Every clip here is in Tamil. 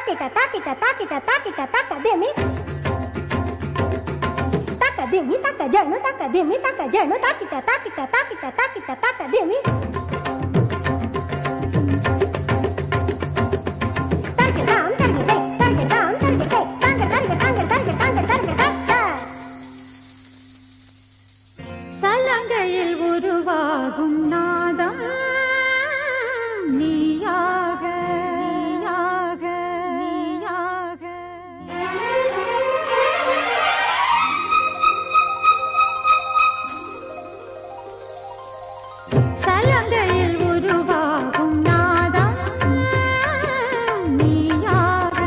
takita takita takita takita takademi takademi takajano takademi takajano takita takita takita takita takademi சலங்கையில் உருவாகும் நாதம் நீயாக நீயாக நீயாக சலங்கையில் உருவாகும் நாதம் நீயாக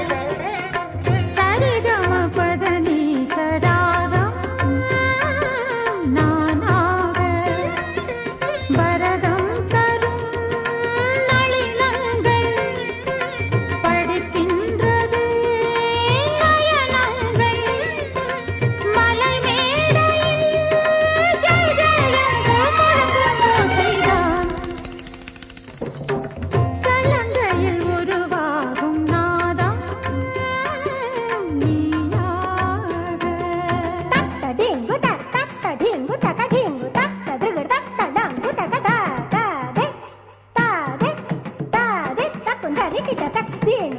சரிகம பதனி சராகம் நானாக பரதம் தரும் நளினங்கள் படிக்கின்றது நயனங்கள் மலை மேடையில் ஜெய ஜெயென்று முழங்கும் செய்தான் சலங்கையில் உருவாகும் நாதம் நீயாக takadingu takadingu takadingu takadingu takadingu takada ta de takundari kita takdin